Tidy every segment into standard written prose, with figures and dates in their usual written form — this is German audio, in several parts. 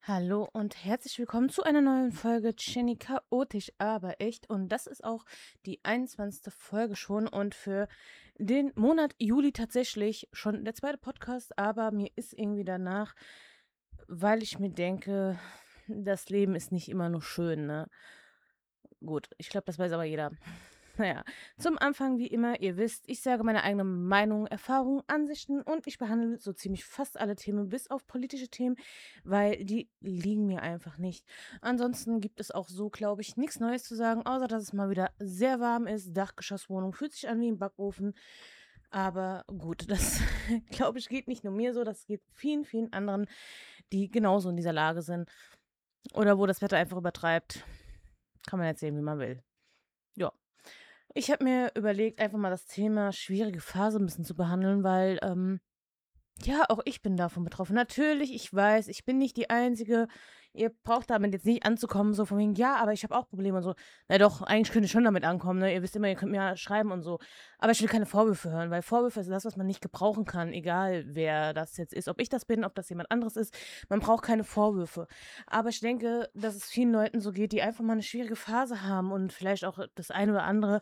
Hallo und herzlich willkommen zu einer neuen Folge Jenny chaotisch, aber echt. Und das ist auch die 21. Folge schon und für den Monat Juli tatsächlich schon der zweite Podcast, aber mir ist irgendwie danach, weil ich mir denke, das Leben ist nicht immer nur schön, ne? Gut, ich glaube, das weiß aber jeder. Naja, zum Anfang wie immer, ihr wisst, ich sage meine eigene Meinung, Erfahrungen, Ansichten und ich behandle so ziemlich fast alle Themen, bis auf politische Themen, weil die liegen mir einfach nicht. Ansonsten gibt es auch so, glaube ich, nichts Neues zu sagen, außer dass es mal wieder sehr warm ist. Dachgeschosswohnung fühlt sich an wie ein Backofen. Aber gut, das glaube ich geht nicht nur mir so, das geht vielen, vielen anderen, die genauso in dieser Lage sind. Oder wo das Wetter einfach übertreibt. Kann man jetzt sehen, wie man will. Ja. Ich habe mir überlegt, einfach mal das Thema schwierige Phase ein bisschen zu behandeln, weil, ja, auch ich bin davon betroffen. Natürlich, ich weiß, ich bin nicht die Einzige. Ihr braucht damit jetzt nicht anzukommen, so von wegen: „Ja, aber ich habe auch Probleme“ und so. Na doch, eigentlich könnt ihr schon damit ankommen, ne? Ihr wisst immer, ihr könnt mir ja schreiben und so. Aber ich will keine Vorwürfe hören, weil Vorwürfe ist das, was man nicht gebrauchen kann, egal wer das jetzt ist. Ob ich das bin, ob das jemand anderes ist. Man braucht keine Vorwürfe. Aber ich denke, dass es vielen Leuten so geht, die einfach mal eine schwierige Phase haben und vielleicht auch das eine oder andere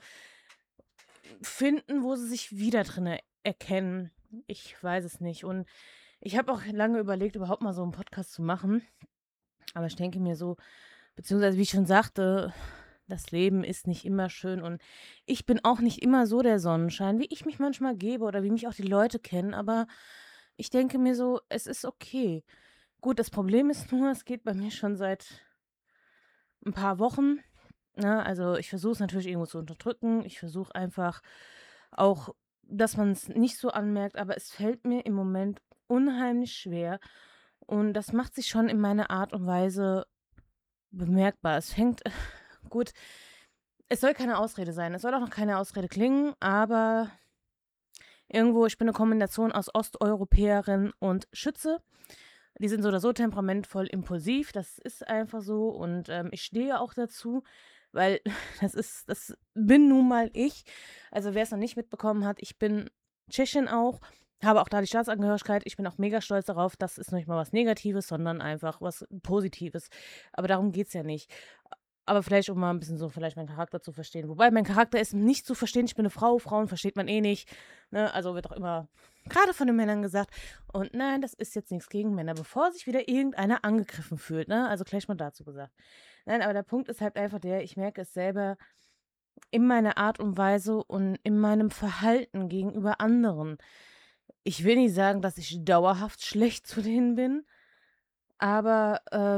finden, wo sie sich wieder drinne erkennen. Ich weiß es nicht. Und ich habe auch lange überlegt, überhaupt mal so einen Podcast zu machen. Aber ich denke mir so, beziehungsweise wie ich schon sagte, das Leben ist nicht immer schön und ich bin auch nicht immer so der Sonnenschein, wie ich mich manchmal gebe oder wie mich auch die Leute kennen. Aber ich denke mir so, es ist okay. Gut, das Problem ist nur, es geht bei mir schon seit ein paar Wochen. Ne? Also ich versuche es natürlich irgendwo zu unterdrücken. Ich versuche einfach auch, dass man es nicht so anmerkt, aber es fällt mir im Moment unheimlich schwer. Und das macht sich schon in meiner Art und Weise bemerkbar. Es fängt, gut, es soll keine Ausrede sein. Es soll auch noch keine Ausrede klingen, aber irgendwo, ich bin eine Kombination aus Osteuropäerin und Schütze. Die sind so oder so temperamentvoll impulsiv, das ist einfach so und, ich stehe auch dazu, weil das bin nun mal ich. Also, wer es noch nicht mitbekommen hat, ich bin Tschechin auch, habe auch da die Staatsangehörigkeit. Ich bin auch mega stolz darauf. Das ist noch nicht mal was Negatives, sondern einfach was Positives. Aber darum geht's ja nicht. Aber vielleicht, um mal ein bisschen so vielleicht meinen Charakter zu verstehen. Wobei mein Charakter ist nicht zu verstehen, ich bin eine Frau, Frauen versteht man eh nicht, ne? Also, wird auch immer gerade von den Männern gesagt. Und nein, das ist jetzt nichts gegen Männer, bevor sich wieder irgendeiner angegriffen fühlt, ne? Also, gleich mal dazu gesagt. Nein, aber der Punkt ist halt einfach der, ich merke es selber in meiner Art und Weise und in meinem Verhalten gegenüber anderen. Ich will nicht sagen, dass ich dauerhaft schlecht zu denen bin, aber,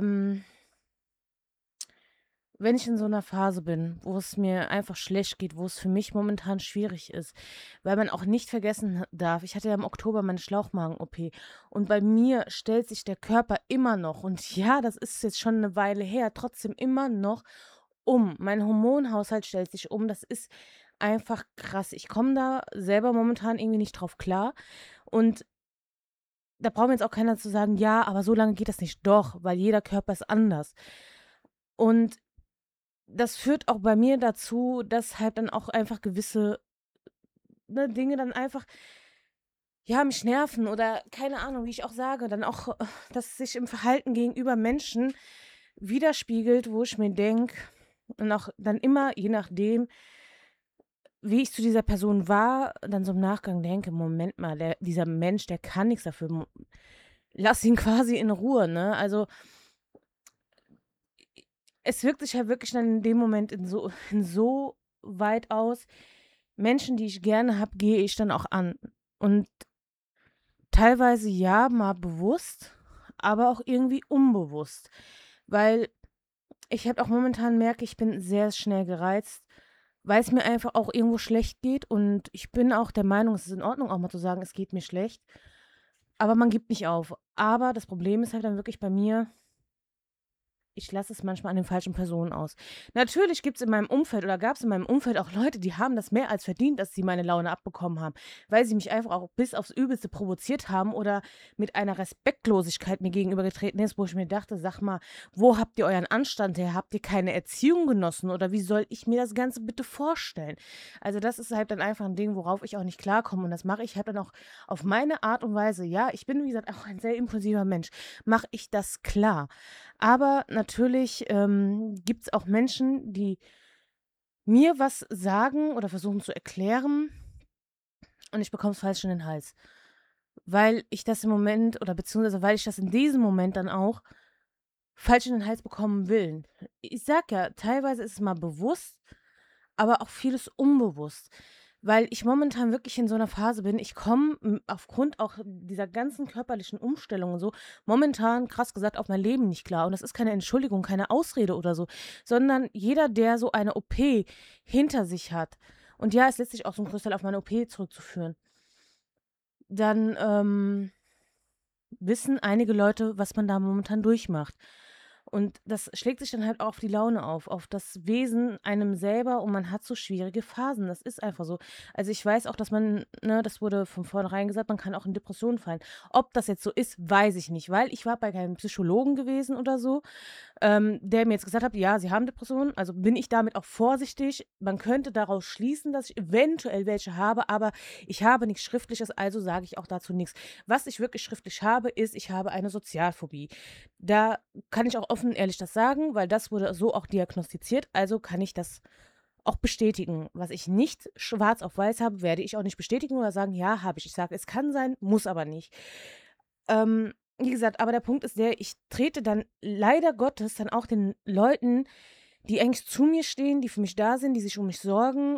wenn ich in so einer Phase bin, wo es mir einfach schlecht geht, wo es für mich momentan schwierig ist, weil man auch nicht vergessen darf, ich hatte ja im Oktober meine Schlauchmagen-OP und bei mir stellt sich der Körper immer noch und ja, das ist jetzt schon eine Weile her, trotzdem immer noch um. Mein Hormonhaushalt stellt sich um. Das ist einfach krass. Ich komme da selber momentan irgendwie nicht drauf klar und da braucht mir jetzt auch keiner zu sagen: „Ja, aber so lange geht das nicht.“ Doch, weil jeder Körper ist anders. Und das führt auch bei mir dazu, dass halt dann auch einfach gewisse, ne, Dinge dann einfach, ja, mich nerven oder keine Ahnung, wie ich auch sage, dann auch, dass es sich im Verhalten gegenüber Menschen widerspiegelt, wo ich mir denke und auch dann immer, je nachdem, wie ich zu dieser Person war, dann so im Nachgang denke: „Moment mal, dieser Mensch, der kann nix dafür. Lass ihn quasi in Ruhe“, ne? Also, es wirkt sich ja wirklich dann in dem Moment in so weit aus. Menschen, die ich gerne habe, gehe ich dann auch an. Und teilweise ja, mal bewusst, aber auch irgendwie unbewusst. Weil ich halt auch momentan merke, ich bin sehr schnell gereizt, weil es mir einfach auch irgendwo schlecht geht. Und ich bin auch der Meinung, es ist in Ordnung, auch mal zu sagen, es geht mir schlecht. Aber man gibt nicht auf. Aber das Problem ist halt dann wirklich bei mir, ich lasse es manchmal an den falschen Personen aus. Natürlich gibt's in meinem Umfeld oder gab es in meinem Umfeld auch Leute, die haben das mehr als verdient, dass sie meine Laune abbekommen haben, weil sie mich einfach auch bis aufs Übelste provoziert haben oder mit einer Respektlosigkeit mir gegenübergetreten ist, wo ich mir dachte: „Sag mal, wo habt ihr euren Anstand her? Habt ihr keine Erziehung genossen oder wie soll ich mir das Ganze bitte vorstellen?“ Also, das ist halt dann einfach ein Ding, worauf ich auch nicht klarkomme und das mache ich halt dann auch auf meine Art und Weise. Ja, ich bin, wie gesagt, auch ein sehr impulsiver Mensch, mache ich das klar. Aber natürlich, gibt es auch Menschen, die mir was sagen oder versuchen zu erklären und ich bekomme es falsch in den Hals, weil ich das im Moment oder beziehungsweise weil ich das in diesem Moment dann auch falsch in den Hals bekommen will. Ich sage ja, teilweise ist es mal bewusst, aber auch vieles unbewusst, weil ich momentan wirklich in so einer Phase bin. Ich komme, aufgrund auch dieser ganzen körperlichen Umstellung und so, momentan, krass gesagt, auf mein Leben nicht klar. Und das ist keine Entschuldigung, keine Ausrede oder so, sondern jeder, der so eine OP hinter sich hat und ja, ist letztlich auch so 'n Großteil auf meine OP zurückzuführen, dann, wissen einige Leute, was man da momentan durchmacht. Und das schlägt sich dann halt auch auf die Laune auf das Wesen einem selber und man hat so schwierige Phasen. Das ist einfach so. Also, ich weiß auch, dass man ne, das wurde von vornherein gesagt, man kann auch in Depressionen fallen. Ob das jetzt so ist, weiß ich nicht, weil ich war bei keinem Psychologen gewesen oder so, der mir jetzt gesagt hat: „Ja, Sie haben Depressionen.“ Also, bin ich damit auch vorsichtig. Man könnte daraus schließen, dass ich eventuell welche habe, aber ich habe nichts Schriftliches, also sage ich auch dazu nichts. Was ich wirklich schriftlich habe, ist, ich habe eine Sozialphobie. Da kann ich auch offen und ehrlich das sagen, weil das wurde so auch diagnostiziert, also kann ich das auch bestätigen. Was ich nicht schwarz auf weiß habe, werde ich auch nicht bestätigen oder sagen: „Ja, habe ich.“ Ich sage, es kann sein, muss aber nicht. Wie gesagt, aber der Punkt ist der, ich trete dann leider Gottes dann auch den Leuten, die eigentlich zu mir stehen, die für mich da sind, die sich um mich sorgen,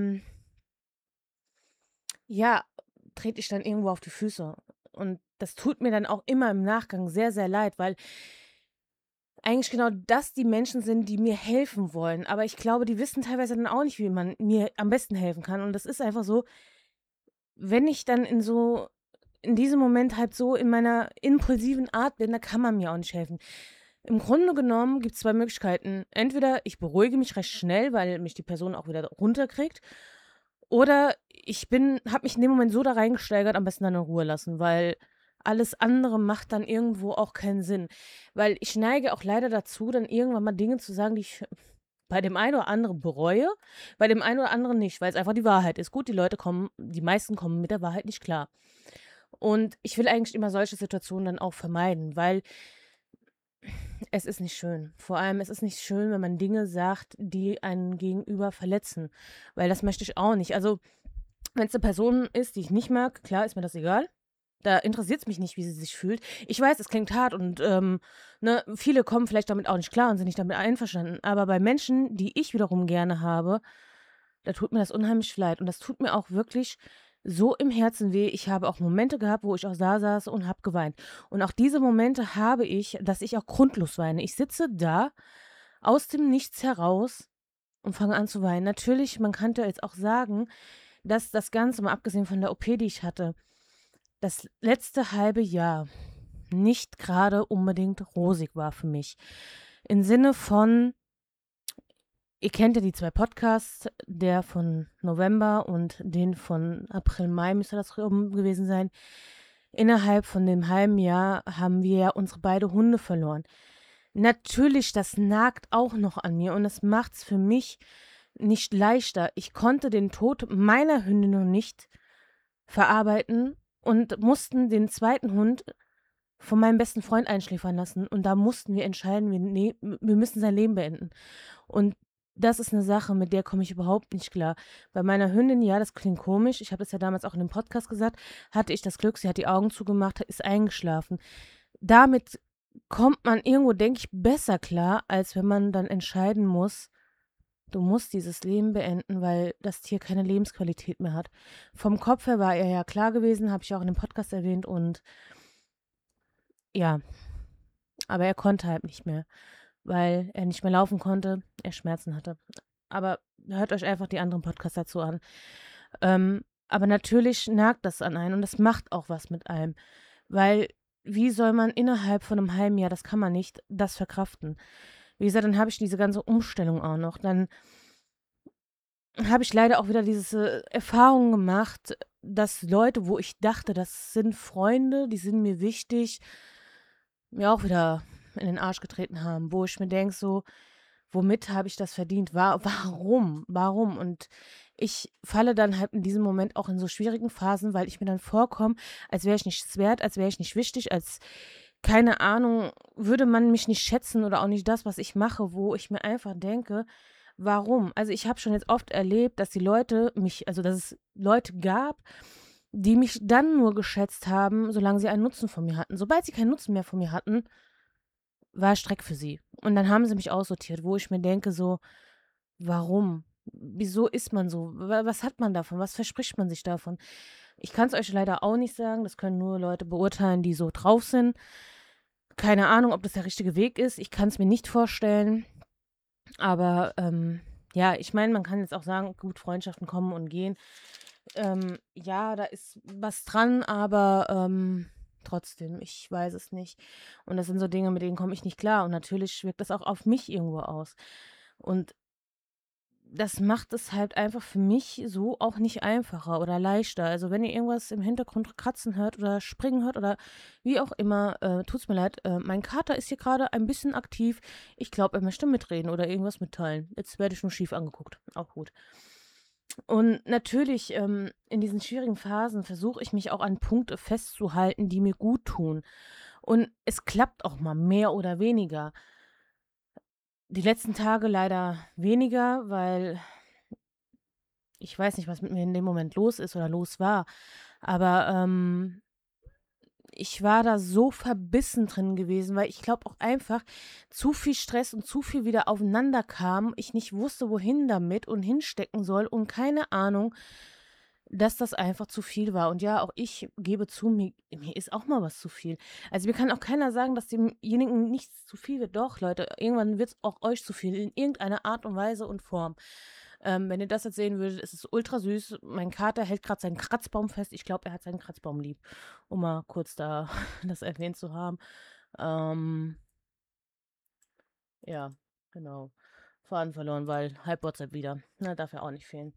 ja, trete ich dann irgendwo auf die Füße. Und das tut mir dann auch immer im Nachgang sehr, sehr leid, weil eigentlich genau das die Menschen sind, die mir helfen wollen. Aber ich glaube, die wissen teilweise dann auch nicht, wie man mir am besten helfen kann. Und das ist einfach so, wenn ich dann in diesem Moment halt so in meiner impulsiven Art bin, da kann man mir auch nicht helfen. Im Grunde genommen gibt es 2 Möglichkeiten. Entweder ich beruhige mich recht schnell, weil mich die Person auch wieder runterkriegt, oder ich habe mich in dem Moment so da reingesteigert, am besten dann in Ruhe lassen, weil alles andere macht dann irgendwo auch keinen Sinn. Weil ich neige auch leider dazu, dann irgendwann mal Dinge zu sagen, die ich bei dem einen oder anderen bereue, bei dem einen oder anderen nicht, weil es einfach die Wahrheit ist. Gut, die meisten kommen mit der Wahrheit nicht klar. Und ich will eigentlich immer solche Situationen dann auch vermeiden, weil es ist nicht schön. Vor allem, es ist nicht schön, wenn man Dinge sagt, die einen Gegenüber verletzen, weil das möchte ich auch nicht. Also, wenn es eine Person ist, die ich nicht mag, klar, ist mir das egal. Da interessiert es mich nicht, wie sie sich fühlt. Ich weiß, es klingt hart und, ne, viele kommen vielleicht damit auch nicht klar und sind nicht damit einverstanden. Aber bei Menschen, die ich wiederum gerne habe, da tut mir das unheimlich leid. Und das tut mir auch wirklich so im Herzen weh. Ich habe auch Momente gehabt, wo ich auch da saß und habe geweint. Und auch diese Momente habe ich, dass ich auch grundlos weine. Ich sitze da aus dem Nichts heraus und fange an zu weinen. Natürlich, man könnte jetzt auch sagen, dass das Ganze, mal abgesehen von der OP, die ich hatte, das letzte halbe Jahr nicht gerade unbedingt rosig war für mich. Im Sinne von, ihr kennt ja die 2 Podcasts, der von November und den von April, Mai müsste das rum gewesen sein. Innerhalb von dem halben Jahr haben wir ja unsere beide Hunde verloren. Natürlich, das nagt auch noch an mir und das macht's für mich nicht leichter. Ich konnte den Tod meiner Hündin noch nicht verarbeiten und mussten den zweiten Hund von meinem besten Freund einschläfern lassen. Und da mussten wir entscheiden, wir müssen sein Leben beenden. Und das ist eine Sache, mit der komme ich überhaupt nicht klar. Bei meiner Hündin, ja, das klingt komisch, ich habe das ja damals auch in dem Podcast gesagt, hatte ich das Glück, sie hat die Augen zugemacht, ist eingeschlafen. Damit kommt man irgendwo, denke ich, besser klar, als wenn man dann entscheiden muss, du musst dieses Leben beenden, weil das Tier keine Lebensqualität mehr hat. Vom Kopf her war er ja klar gewesen, habe ich auch in dem Podcast erwähnt und ja, aber er konnte halt nicht mehr, weil er nicht mehr laufen konnte, er Schmerzen hatte. Aber hört euch einfach die anderen Podcasts dazu an. Aber natürlich nagt das an einen und das macht auch was mit einem, weil wie soll man innerhalb von einem halben Jahr, das kann man nicht, das verkraften? Wie gesagt, dann habe ich diese ganze Umstellung auch noch. Dann habe ich leider auch wieder diese Erfahrung gemacht, dass Leute, wo ich dachte, das sind Freunde, die sind mir wichtig, mir auch wieder in den Arsch getreten haben, wo ich mir denke, so, womit habe ich das verdient? Warum? Warum? Und ich falle dann halt in diesem Moment auch in so schwierigen Phasen, weil ich mir dann vorkomme, als wäre ich nichts wert, als wäre ich nicht wichtig, als, keine Ahnung, würde man mich nicht schätzen oder auch nicht das, was ich mache, wo ich mir einfach denke, warum? Also ich habe schon jetzt oft erlebt, dass die Leute mich, also dass es Leute gab, die mich dann nur geschätzt haben, solange sie einen Nutzen von mir hatten. Sobald sie keinen Nutzen mehr von mir hatten, war Streck für sie. Und dann haben sie mich aussortiert, wo ich mir denke, so, warum? Wieso ist man so? Was hat man davon? Was verspricht man sich davon? Ich kann es euch leider auch nicht sagen. Das können nur Leute beurteilen, die so drauf sind. Keine Ahnung, ob das der richtige Weg ist. Ich kann es mir nicht vorstellen. Aber ja, ich meine, man kann jetzt auch sagen, gut, Freundschaften kommen und gehen. Ja, da ist was dran, aber trotzdem, ich weiß es nicht. Und das sind so Dinge, mit denen komme ich nicht klar. Und natürlich wirkt das auch auf mich irgendwo aus. Und das macht es halt einfach für mich so auch nicht einfacher oder leichter. Also wenn ihr irgendwas im Hintergrund kratzen hört oder springen hört oder wie auch immer, tut's mir leid. Mein Kater ist hier gerade ein bisschen aktiv. Ich glaube, er möchte mitreden oder irgendwas mitteilen. Jetzt werde ich nur schief angeguckt. Auch gut. Und natürlich, in diesen schwierigen Phasen versuche ich mich auch an Punkte festzuhalten, die mir gut tun. Und es klappt auch mal mehr oder weniger. Die letzten Tage leider weniger, weil ich weiß nicht, was mit mir in dem Moment los ist oder los war. Aber ich war da so verbissen drin gewesen, weil ich glaube auch einfach zu viel Stress und zu viel wieder aufeinander kam. Ich nicht wusste, wohin damit und hinstecken soll und keine Ahnung, dass das einfach zu viel war. Und ja, auch ich gebe zu, mir ist auch mal was zu viel. Also mir kann auch keiner sagen, dass demjenigen nichts zu viel wird. Doch, Leute, irgendwann wird es auch euch zu viel in irgendeiner Art und Weise und Form. Wenn ihr das jetzt sehen würdet, ist es ultra süß. Mein Kater hält gerade seinen Kratzbaum fest. Ich glaube, er hat seinen Kratzbaum lieb, um mal kurz da das erwähnt zu haben. Ähm, ja, genau. Faden verloren, weil halb WhatsApp wieder. Na, darf ja auch nicht fehlen.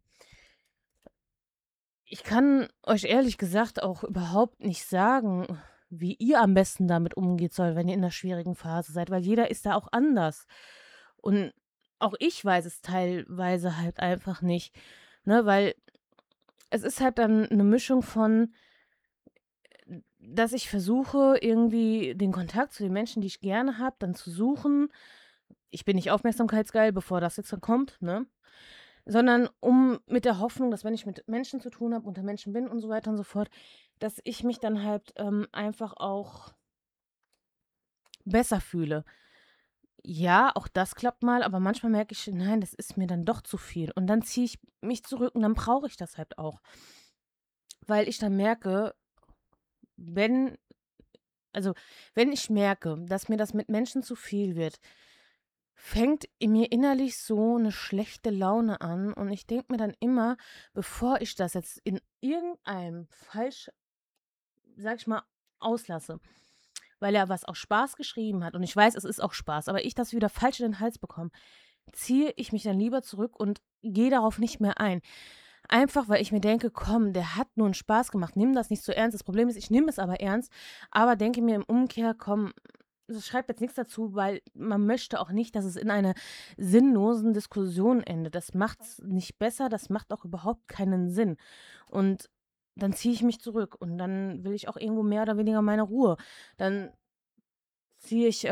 Ich kann euch ehrlich gesagt auch überhaupt nicht sagen, wie ihr am besten damit umgeht soll, wenn ihr in 'ner schwierigen Phase seid, weil jeder ist da auch anders. Und auch ich weiß es teilweise halt einfach nicht, ne, weil es ist halt dann 'ne Mischung von, dass ich versuche, irgendwie den Kontakt zu den Menschen, die ich gerne habe, dann zu suchen. Ich bin nicht aufmerksamkeitsgeil, bevor das jetzt dann kommt, ne? Sondern mit der Hoffnung, dass wenn ich mit Menschen zu tun habe, unter Menschen bin und so weiter und so fort, dass ich mich dann halt, einfach auch besser fühle. Ja, auch das klappt mal, aber manchmal merke ich: „Nein, das ist mir dann doch zu viel.“ Und dann ziehe ich mich zurück und dann brauche ich das halt auch, weil ich dann merke, wenn also, wenn ich merke, dass mir das mit Menschen zu viel wird, fängt in mir innerlich so eine schlechte Laune an und ich denke mir dann immer, bevor ich das jetzt in irgendeinem falsch, sage ich mal, auslasse, weil er was aus Spaß geschrieben hat und ich weiß, es ist auch Spaß, aber ich das wieder falsch in den Hals bekomme, ziehe ich mich dann lieber zurück und gehe darauf nicht mehr ein. Einfach, weil ich mir denke: „Komm, der hat nur 'n Spaß gemacht. Nimm das nicht so ernst.“ Das Problem ist, ich nehme es aber ernst, aber denke mir im Umkehr: „Komm, schreib jetzt nichts dazu“, weil man möchte auch nicht, dass es in einer sinnlosen Diskussion endet. Das macht's nicht besser, das macht auch überhaupt keinen Sinn. Und dann ziehe ich mich zurück und dann will ich auch irgendwo mehr oder weniger meine Ruhe. Dann ziehe ich,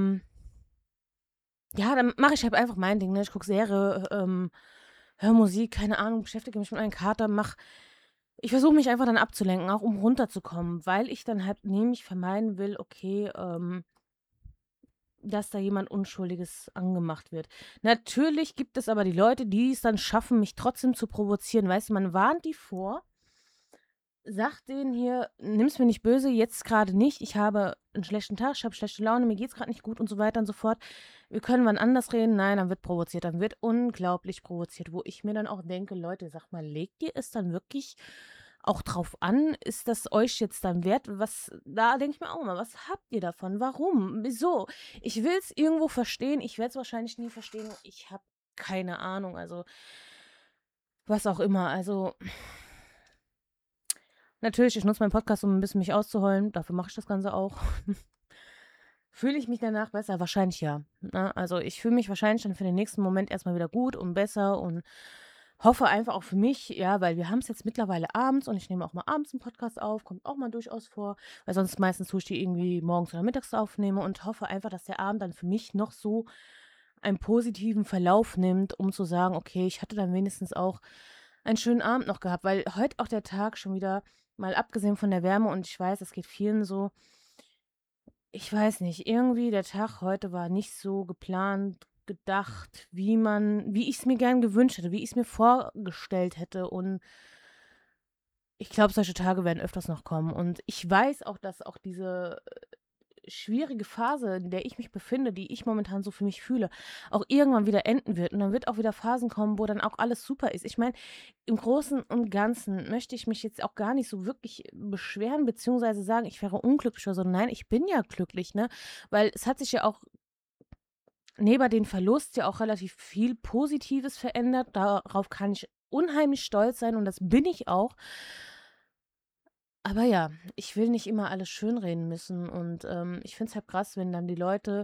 ja, dann mache ich halt einfach mein Ding, ne? Ich gucke Serie, höre Musik, keine Ahnung, beschäftige mich mit meinem Kater, ich versuche mich einfach dann abzulenken, auch um runterzukommen, weil ich dann halt nämlich vermeiden will, okay, dass da jemand Unschuldiges angemacht wird. Natürlich gibt es aber die Leute, die es dann schaffen, mich trotzdem zu provozieren. Weißt du, man warnt die vor, sagt denen hier: „Nimm's mir nicht böse, jetzt gerade nicht. Ich habe einen schlechten Tag, ich habe schlechte Laune, mir geht's gerade nicht gut“ und so weiter und so fort. „Wir können wann anders reden.“ Nein, dann wird provoziert, dann wird unglaublich provoziert, wo ich mir dann auch denke: „Leute, sag mal, legt ihr es dann wirklich auch drauf an, ist das euch jetzt dann wert? Was da denke ich mir auch immer: „Was habt ihr davon? Warum? Wieso?“ Ich will es irgendwo verstehen, ich werde es wahrscheinlich nie verstehen. Ich habe keine Ahnung, also, was auch immer. Also, natürlich, ich nutze meinen Podcast, um ein bisschen mich auszuheulen. Dafür mache ich das Ganze auch. Fühle ich mich danach besser? Wahrscheinlich ja, ne? Also, ich fühle mich wahrscheinlich dann für den nächsten Moment erst mal wieder gut und besser und hoffe einfach auch für mich, ja, weil wir haben es jetzt mittlerweile abends und ich nehme auch mal abends 'n Podcast auf, kommt auch mal durchaus vor, weil sonst meistens tue ich die irgendwie morgens oder mittags aufnehme und hoffe einfach, dass der Abend dann für mich noch so einen positiven Verlauf nimmt, um zu sagen: „Okay, ich hatte dann wenigstens auch einen schönen Abend noch gehabt“, weil heute auch der Tag schon wieder mal abgesehen von der Wärme und ich weiß, es geht vielen so, ich weiß nicht, irgendwie der Tag heute war nicht so geplant, gedacht, wie ich's mir gern gewünscht hätte, wie ich's mir vorgestellt hätte und ich glaube, solche Tage werden öfters noch kommen und ich weiß auch, dass auch diese schwierige Phase, in der ich mich befinde, die ich momentan so für mich fühle, auch irgendwann wieder enden wird und dann wird auch wieder Phasen kommen, wo dann auch alles super ist. Ich meine, im Großen und Ganzen möchte ich mich jetzt auch gar nicht so wirklich beschweren beziehungsweise sagen, ich wäre unglücklich oder so. Nein, ich bin ja glücklich, ne? Weil es hat sich ja auch neben den Verlust ja auch relativ viel Positives verändert. Darauf kann ich unheimlich stolz sein und das bin ich auch. Aber ja, ich will nicht immer alles schönreden müssen und, ich finde es halt krass, wenn dann die Leute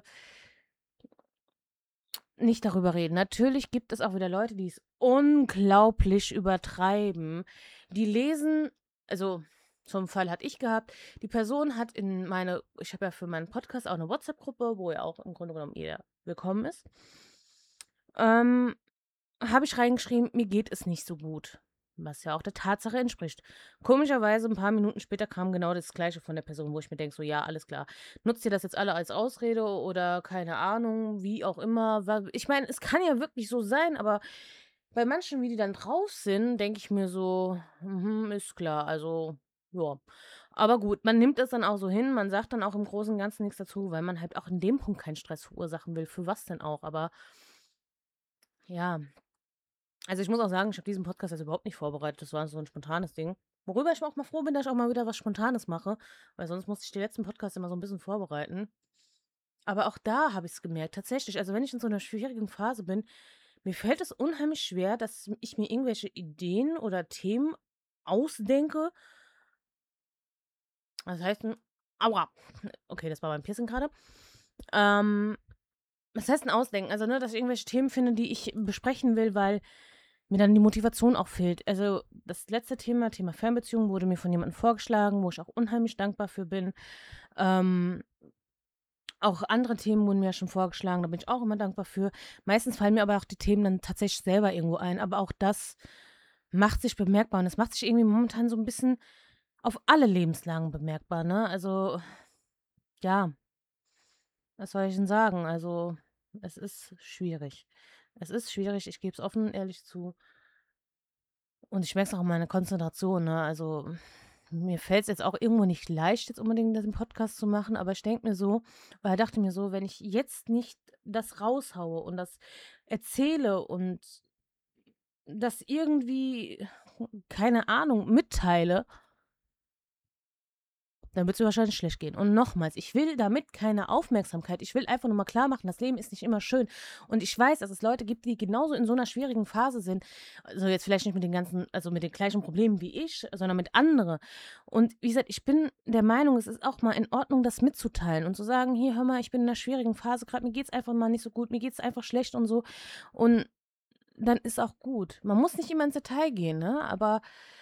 nicht darüber reden. Natürlich gibt es auch wieder Leute, die es unglaublich übertreiben. Die lesen, also, so 'n Fall hatte ich gehabt. Die Person hat in meine ich habe ja für meinen Podcast auch 'ne WhatsApp-Gruppe, wo ja auch im Grunde genommen jeder willkommen ist. Ähm habe ich reingeschrieben: „Mir geht es nicht so gut“, was ja auch der Tatsache entspricht. Komischerweise 'n paar Minuten später kam genau das Gleiche von der Person, wo ich mir denke so: „Ja, alles klar. Nutzt ihr das jetzt alle als Ausrede oder keine Ahnung, wie auch immer?“ Wa Ich meine, es kann ja wirklich so sein, aber bei manchen, wie die dann drauf sind, denke ich mir so: „Mhm, ist klar.“ Also, ja. Aber gut, man nimmt das dann auch so hin. Man sagt dann auch im Großen und Ganzen nix dazu, weil man halt auch in dem Punkt keinen Stress verursachen will. Für was denn auch? Aber ja. Also, ich muss auch sagen, ich habe diesen Podcast jetzt überhaupt nicht vorbereitet. Das war so 'n spontanes Ding. Worüber ich auch mal froh bin, dass ich auch mal wieder was Spontanes mache, weil sonst musste ich die letzten Podcasts immer so 'n bisschen vorbereiten. Aber auch da habe ich's gemerkt, tatsächlich. Also, wenn ich in so 'ner schwierigen Phase bin, mir fällt es unheimlich schwer, dass ich mir irgendwelche Ideen oder Themen ausdenke. Das heißt 'n Aua. Okay, das war mein Piercing grade. Ähm Was heißt 'n Ausdenken? Also, ne, dass ich irgendwelche Themen finde, die ich besprechen will, weil mir dann die Motivation auch fehlt. Also, das letzte Thema, Thema Fernbeziehung, wurde mir von jemandem vorgeschlagen, wo ich auch unheimlich dankbar für bin. Ähm, Auch andere Themen wurden mir ja schon vorgeschlagen, da bin ich auch immer dankbar für. Meistens fallen mir aber auch die Themen dann tatsächlich selber irgendwo ein, aber auch das macht sich bemerkbar und das macht sich irgendwie momentan so 'n bisschen auf alle Lebenslagen bemerkbar, ne? Also, ja. Was soll ich denn sagen? Also, es ist schwierig. Es ist schwierig, ich gebe es offen und ehrlich zu. Und ich merke es auch an meiner Konzentration, ne? Also, mir fällt es jetzt auch irgendwo nicht leicht, jetzt unbedingt diesen Podcast zu machen, aber ich denke mir so oder dachte mir so, wenn ich jetzt nicht das raushaue und das erzähle und das irgendwie, keine Ahnung, mitteile, dann wird's mir wahrscheinlich schlecht gehen. Und nochmals, ich will damit keine Aufmerksamkeit. Ich will einfach nur mal klarmachen, das Leben ist nicht immer schön. Und ich weiß, dass es Leute gibt, die genauso in so einer schwierigen Phase sind. Also, jetzt vielleicht nicht mit den ganzen also, mit den gleichen Problemen wie ich, sondern mit anderen. Und wie gesagt, ich bin der Meinung, es ist auch mal in Ordnung, das mitzuteilen und zu sagen: „Hier, hör mal, ich bin in 'ner schwierigen Phase gerade, mir geht's einfach mal nicht so gut, mir geht's einfach schlecht und so.“ Und dann ist auch gut. Man muss nicht immer ins Detail gehen, ne, aber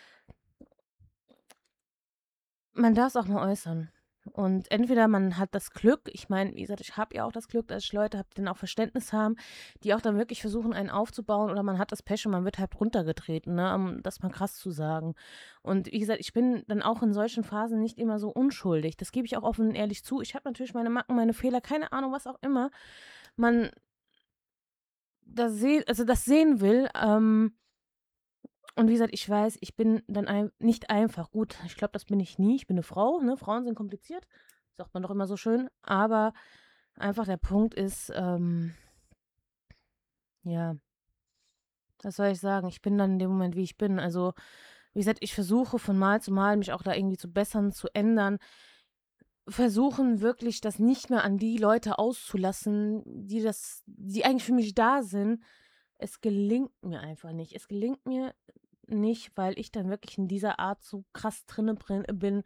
man darf's auch mal äußern. Und entweder man hat das Glück ich meine, wie gesagt, ich habe ja auch das Glück, dass ich Leute habe, die dann auch Verständnis haben, die auch dann wirklich versuchen, einen aufzubauen, oder man hat das Pech und man wird halt runtergetreten, ne, um das mal krass zu sagen. Und wie gesagt, ich bin dann auch in solchen Phasen nicht immer so unschuldig. Das gebe ich auch offen und ehrlich zu. Ich habe natürlich meine Macken, meine Fehler, keine Ahnung, was auch immer man das sehen will. Und wie gesagt, ich weiß, ich bin dann nicht einfach. Gut, ich glaube, das bin ich nie. Ich bin eine Frau, ne? Frauen sind kompliziert, sagt man doch immer so schön. Aber einfach der Punkt ist, ja, was soll ich sagen? Ich bin dann in dem Moment, wie ich bin. Also, Wie gesagt, ich versuche von Mal zu Mal, mich auch da irgendwie zu bessern, zu ändern. Versuchen wirklich, das nicht mehr an die Leute auszulassen, die eigentlich für mich da sind. Es gelingt mir einfach nicht. Es gelingt mir nicht, weil ich dann wirklich in dieser Art so krass drinne bin.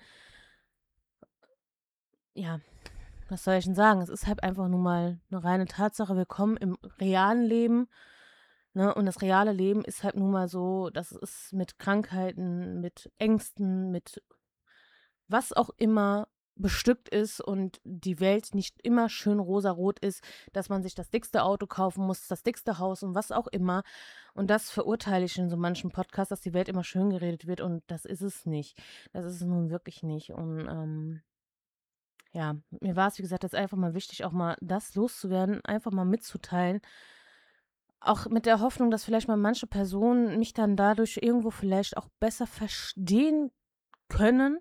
Ja, was soll ich denn sagen? Es ist halt einfach nun mal eine reine Tatsache. Wir kommen im realen Leben, ne? Und das reale Leben ist halt nun mal so, dass es mit Krankheiten, mit Ängsten, mit was auch immer bestückt ist und die Welt nicht immer schön rosarot ist, dass man sich das dickste Auto kaufen muss, das dickste Haus und was auch immer. Und das verurteile ich in so manchen Podcasts, dass die Welt immer schön geredet wird und das ist es nicht. Das ist es nun wirklich nicht. Und ja, mir war es, wie gesagt, jetzt einfach mal wichtig, auch mal das loszuwerden, einfach mal mitzuteilen. Auch mit der Hoffnung, dass vielleicht mal manche Personen mich dann dadurch irgendwo vielleicht auch besser verstehen können.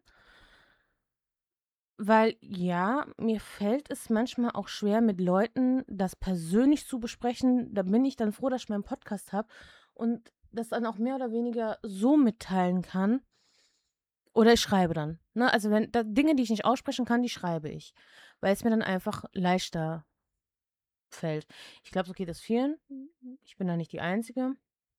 Weil ja, mir fällt es manchmal auch schwer, mit Leuten das persönlich zu besprechen. Da bin ich dann froh, dass ich meinen Podcast habe und das dann auch mehr oder weniger so mitteilen kann. Oder ich schreibe dann. Ne? Also wenn da Dinge, die ich nicht aussprechen kann, die schreibe ich. Weil es mir dann einfach leichter fällt. Ich glaube, so geht es vielen. Ich bin da nicht die Einzige.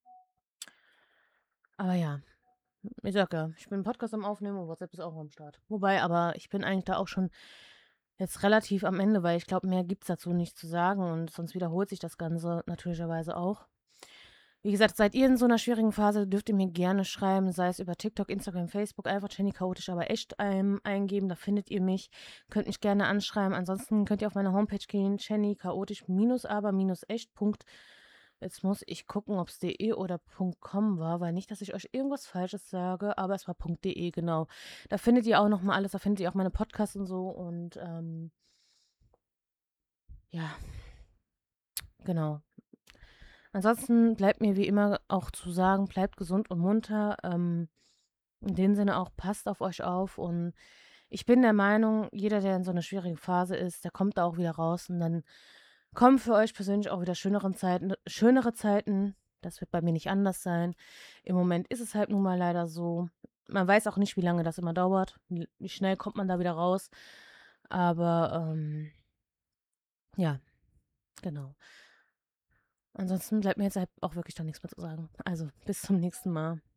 Aber ja, ich sag ja, ich bin 'n Podcast am Aufnehmen und WhatsApp ist auch am Start. Wobei, aber ich bin eigentlich da auch schon jetzt relativ am Ende, weil ich glaube, mehr gibt's dazu nicht zu sagen und sonst wiederholt sich das Ganze natürlicherweise auch. Wie gesagt, seid ihr in so einer schwierigen Phase, dürft ihr mir gerne schreiben, sei es über TikTok, Instagram, Facebook, einfach Jenny chaotisch, aber echt, eingeben, da findet ihr mich. Könnt mich gerne anschreiben. Ansonsten könnt ihr auf meine Homepage gehen, Jenny chaotisch-aber-echt. Jetzt muss ich gucken, ob's .de oder .com war, weil nicht, dass ich euch irgendwas Falsches sage, aber es war .de, genau. Da findet ihr auch noch mal alles, da findet ihr auch meine Podcasts und so und, ja, genau. Ansonsten bleibt mir wie immer auch zu sagen, bleibt gesund und munter. In dem Sinne auch, passt auf euch auf und ich bin der Meinung, jeder, der in so einer schwierigen Phase ist, der kommt da auch wieder raus und dann kommen für euch persönlich auch wieder schönere Zeiten. Das wird bei mir nicht anders sein. Im Moment ist es halt nun mal leider so. Man weiß auch nicht, wie lange das immer dauert, wie schnell kommt man da wieder raus. Aber ja, genau. Ansonsten bleibt mir jetzt halt auch wirklich dann nichts mehr zu sagen. Also bis zum nächsten Mal.